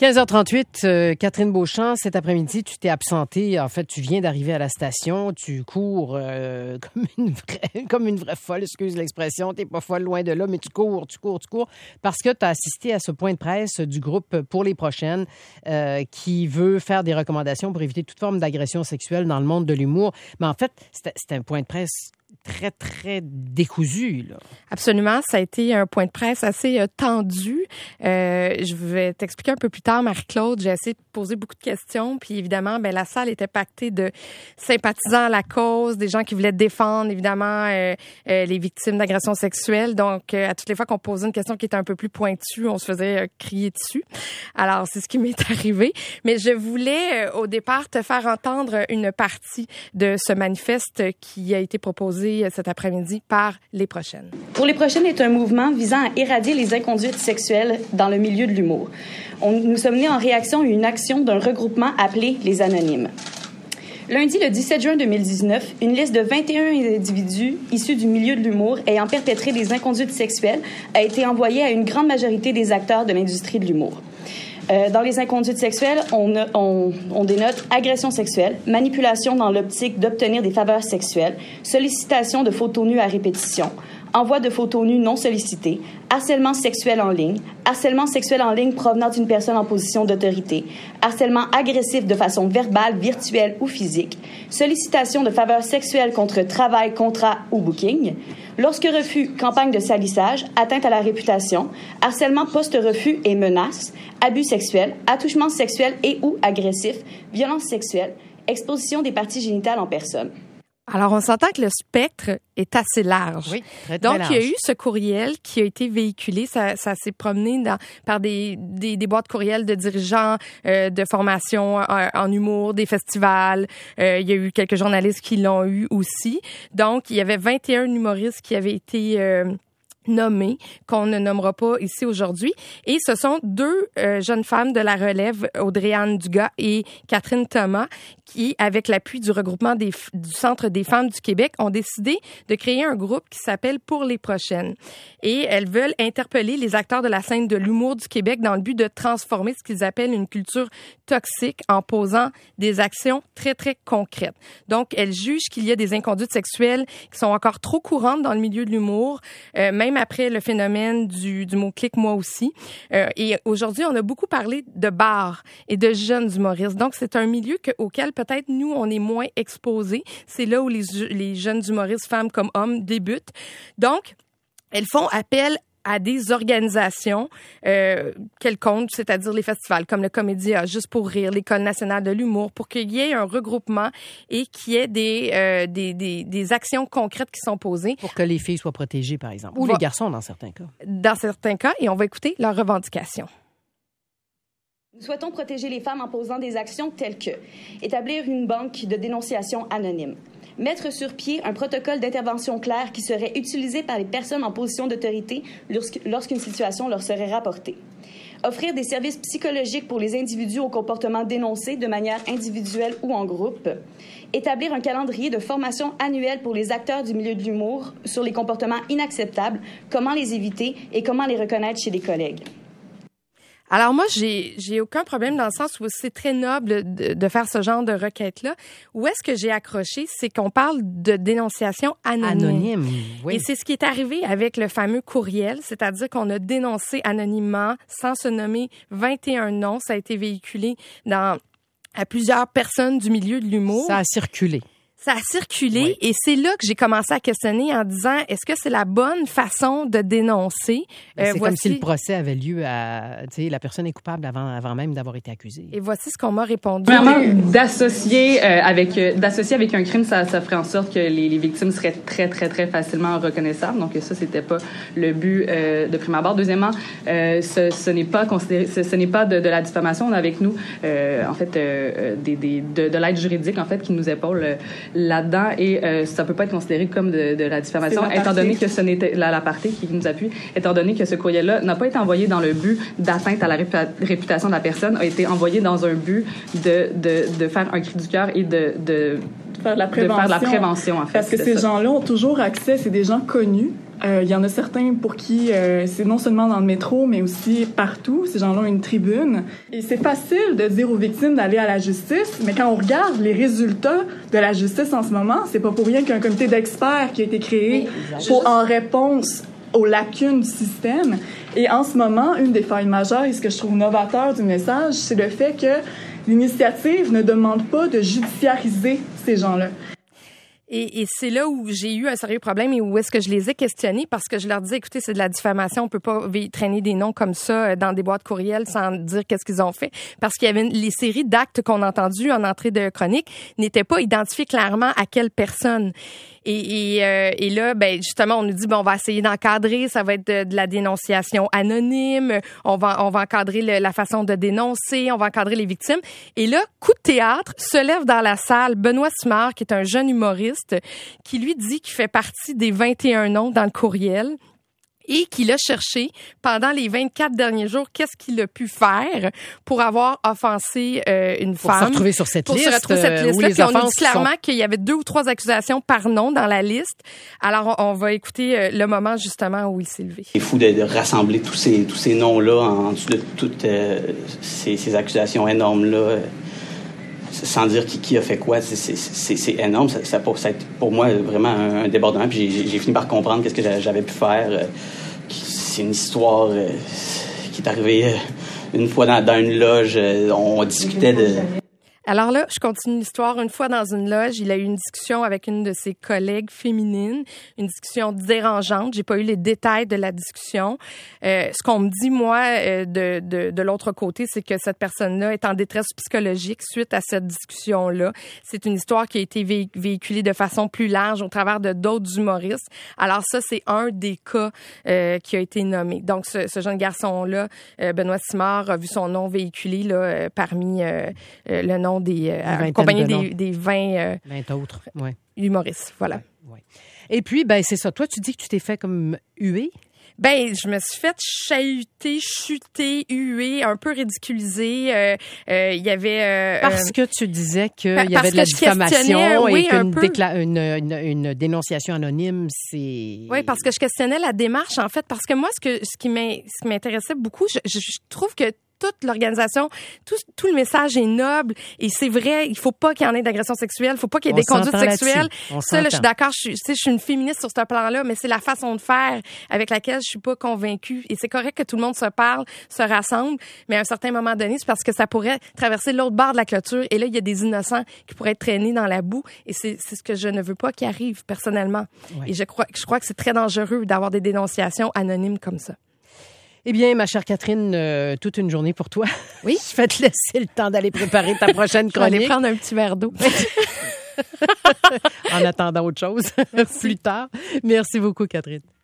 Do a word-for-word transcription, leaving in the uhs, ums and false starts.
quinze heures trente-huit, euh, Catherine Beauchamp, cet après-midi, tu t'es absentée. En fait, tu viens d'arriver à la station. Tu cours euh, comme une vraie, comme une vraie folle, excuse l'expression. T'es pas folle, loin de là, mais tu cours, tu cours, tu cours. Parce que tu as assisté à ce point de presse du groupe Pour les prochaines euh, qui veut faire des recommandations pour éviter toute forme d'agression sexuelle dans le monde de l'humour. Mais en fait, c'était, c'était un point de presse très, très décousu, là. Absolument. Ça a été un point de presse assez euh, tendu. Euh, je vais t'expliquer un peu plus tard, Marie-Claude. J'ai essayé de poser beaucoup de questions. Puis évidemment, ben la salle était pactée de sympathisants à la cause, des gens qui voulaient défendre, évidemment, euh, euh, les victimes d'agressions sexuelles. Donc, euh, à toutes les fois qu'on posait une question qui était un peu plus pointue, on se faisait euh, crier dessus. Alors, c'est ce qui m'est arrivé. Mais je voulais, euh, au départ, te faire entendre une partie de ce manifeste qui a été proposé cet après-midi par Les Prochaines. Pour les Prochaines est un mouvement visant à éradier les inconduites sexuelles dans le milieu de l'humour. On, nous sommes nés en réaction à une action d'un regroupement appelé Les Anonymes. Lundi, le dix-sept juin deux mille dix-neuf, une liste de vingt et un individus issus du milieu de l'humour ayant perpétré des inconduites sexuelles a été envoyée à une grande majorité des acteurs de l'industrie de l'humour. Euh, dans les inconduites sexuelles, on, on, on dénote agression sexuelle, manipulation dans l'optique d'obtenir des faveurs sexuelles, sollicitation de photos nues à répétition, envoi de photos nues non sollicitées, harcèlement sexuel en ligne, harcèlement sexuel en ligne provenant d'une personne en position d'autorité, harcèlement agressif de façon verbale, virtuelle ou physique, sollicitation de faveurs sexuelles contre travail, contrat ou booking, lorsque refus, campagne de salissage, atteinte à la réputation, harcèlement post-refus et menaces, abus sexuels, attouchement sexuel et ou agressif, violence sexuelle, exposition des parties génitales en personne. Alors, on s'entend que le spectre est assez large. Oui, très, très Donc, large. il y a eu ce courriel qui a été véhiculé. Ça, ça s'est promené dans, par des, des, des boîtes courriels de dirigeants euh, de formation en, en humour, des festivals. Euh, il y a eu quelques journalistes qui l'ont eu aussi. Donc, il y avait vingt et un humoristes qui avaient été euh, nommés, qu'on ne nommera pas ici aujourd'hui. Et ce sont deux euh, jeunes femmes de la relève, Audrey-Anne Dugas et Catherine Thomas, qui, avec l'appui du regroupement des, du Centre des femmes du Québec, ont décidé de créer un groupe qui s'appelle Pour les prochaines. Et elles veulent interpeller les acteurs de la scène de l'humour du Québec dans le but de transformer ce qu'ils appellent une culture toxique en posant des actions très, très concrètes. Donc, elles jugent qu'il y a des inconduites sexuelles qui sont encore trop courantes dans le milieu de l'humour, euh, même après le phénomène du, du mot-clic, moi aussi. Euh, et aujourd'hui, on a beaucoup parlé de bars et de jeunes humoristes. Donc, c'est un milieu que, auquel peut-être nous, on est moins exposés. C'est là où les, les jeunes humoristes, femmes comme hommes, débutent. Donc, elles font appel à des organisations euh, quelconques, c'est-à-dire les festivals comme le Comédia, Juste pour rire, l'École nationale de l'humour, pour qu'il y ait un regroupement et qu'il y ait des, euh, des, des, des actions concrètes qui sont posées. Pour que les filles soient protégées, par exemple. Ou Va, les garçons, dans certains cas. Dans certains cas, et on va écouter leurs revendications. Nous souhaitons protéger les femmes en posant des actions telles que établir une banque de dénonciation anonyme, mettre sur pied un protocole d'intervention clair qui serait utilisé par les personnes en position d'autorité lorsqu'une situation leur serait rapportée, offrir des services psychologiques pour les individus au comportement dénoncé de manière individuelle ou en groupe, établir un calendrier de formation annuelle pour les acteurs du milieu de l'humour sur les comportements inacceptables, comment les éviter et comment les reconnaître chez les collègues. Alors moi, j'ai j'ai aucun problème dans le sens où c'est très noble de, de faire ce genre de requête-là. Où est-ce que j'ai accroché, c'est qu'on parle de dénonciation anonyme. Anonyme, oui. Et c'est ce qui est arrivé avec le fameux courriel, c'est-à-dire qu'on a dénoncé anonymement, sans se nommer, vingt et un noms. Ça a été véhiculé dans à plusieurs personnes du milieu de l'humour. Ça a circulé. Ça a circulé oui. Et c'est là que j'ai commencé à questionner en disant, est-ce que c'est la bonne façon de dénoncer? Euh, c'est voici... comme si le procès avait lieu à... Tu sais, la personne est coupable avant, avant même d'avoir été accusée. Et voici ce qu'on m'a répondu. Vraiment, d'associer euh, avec euh, d'associer avec un crime, ça, ça ferait en sorte que les, les victimes seraient très, très, très facilement reconnaissables. Donc ça, c'était pas le but euh, de prime abord. Deuxièmement, euh, ce, ce n'est pas considéré, ce, ce n'est pas de, de la diffamation. On a avec nous, euh, en fait, euh, des, des, de, de l'aide juridique, en fait, qui nous épaule euh, là-dedans, et euh, ça peut pas être considéré comme de, de la diffamation, étant donné que ce n'était la, la partie qui nous appuie, étant donné que ce courriel-là n'a pas été envoyé dans le but d'atteinte à la réputation de la personne, a été envoyé dans un but de, de, de faire un cri du cœur et de, de, faire de la prévention, de faire de la prévention, en fait. Parce que ces ça. gens-là ont toujours accès, c'est des gens connus, euh, il y en a certains pour qui euh, c'est non seulement dans le métro, mais aussi partout. Ces gens-là ont une tribune. Et c'est facile de dire aux victimes d'aller à la justice, mais quand on regarde les résultats de la justice en ce moment, c'est pas pour rien qu'un comité d'experts qui a été créé pour, en réponse aux lacunes du système. Et en ce moment, une des failles majeures, et ce que je trouve novateur du message, c'est le fait que l'initiative ne demande pas de judiciariser ces gens-là. Et, et c'est là où j'ai eu un sérieux problème et où est-ce que je les ai questionnés parce que je leur disais, écoutez, c'est de la diffamation, on peut pas traîner des noms comme ça dans des boîtes courriels sans dire qu'est-ce qu'ils ont fait. Parce qu'il y avait une, les séries d'actes qu'on a entendus en entrée de chronique n'étaient pas identifiés clairement à quelle personne. Et, et, euh, et là, ben justement, on nous dit, bon, on va essayer d'encadrer, ça va être de, de la dénonciation anonyme, on va, on va encadrer le, la façon de dénoncer, on va encadrer les victimes. Et là, coup de théâtre, se lève dans la salle Benoît Simard, qui est un jeune humoriste, qui lui dit qu'il fait partie des vingt et un noms dans le courriel. Et qu'il a cherché pendant les vingt-quatre derniers jours qu'est-ce qu'il a pu faire pour avoir offensé euh, une pour femme. Pour se retrouver sur cette pour liste. Pour se retrouver cette liste-là. Euh, Puis on nous dit clairement sont... qu'il y avait deux ou trois accusations par nom dans la liste. Alors, on, on va écouter euh, le moment justement où il s'est levé. C'est fou de, de rassembler tous ces, tous ces noms-là en dessous de toutes euh, ces, ces accusations énormes-là. Euh, sans dire qui, qui a fait quoi, c'est, c'est, c'est, c'est énorme. Ça, ça, ça a été pour moi vraiment un, un débordement. Puis j'ai, j'ai fini par comprendre qu'est-ce que j'avais pu faire. Euh, c'est une histoire euh, qui est arrivée euh, une fois dans, dans une loge. Euh, on discutait de... Alors là, je continue l'histoire. Une fois dans une loge, il a eu une discussion avec une de ses collègues féminines, une discussion dérangeante. J'ai pas eu les détails de la discussion. Euh, ce qu'on me dit, moi, euh, de, de, de l'autre côté, c'est que cette personne-là est en détresse psychologique suite à cette discussion-là. C'est une histoire qui a été vé- véhiculée de façon plus large au travers de d'autres humoristes. Alors ça, c'est un des cas euh, qui a été nommé. Donc, ce, ce jeune garçon-là, euh, Benoît Simard, a vu son nom véhiculé là, euh, parmi euh, euh, le nom des euh, accompagné de des, des vingt, euh, vingt autres ouais. humoristes, voilà. Ouais, ouais. Et puis, ben c'est ça. Toi, tu dis que tu t'es fait comme huer? Ben, je me suis fait chahuter, chuter, huer, un peu ridiculiser. Euh, euh, il y avait... Euh, parce que tu disais qu'il y parce avait de la diffamation oui, et qu'une décla- une, une, une dénonciation anonyme, c'est... Oui, parce que je questionnais la démarche, en fait, parce que moi, ce, que, ce, qui, ce qui m'intéressait beaucoup, je, je, je trouve que toute l'organisation, tout, tout le message est noble et c'est vrai, il faut pas qu'il y en ait d'agression sexuelle, il faut pas qu'il y ait On des conduites sexuelles. Ça, là, je suis d'accord, je suis, je suis une féministe sur ce plan-là, mais c'est la façon de faire avec laquelle je suis pas convaincue. Et c'est correct que tout le monde se parle, se rassemble, mais à un certain moment donné, c'est parce que ça pourrait traverser l'autre bord de la clôture et là, il y a des innocents qui pourraient être traînés dans la boue et c'est, c'est ce que je ne veux pas qu'il arrive personnellement. Ouais. Et je crois, je crois que c'est très dangereux d'avoir des dénonciations anonymes comme ça. Eh bien, ma chère Catherine, euh, toute une journée pour toi. Oui. Je vais te laisser le temps d'aller préparer ta prochaine chronique. Je vais aller prendre un petit verre d'eau. En attendant autre chose plus tard. Merci beaucoup, Catherine.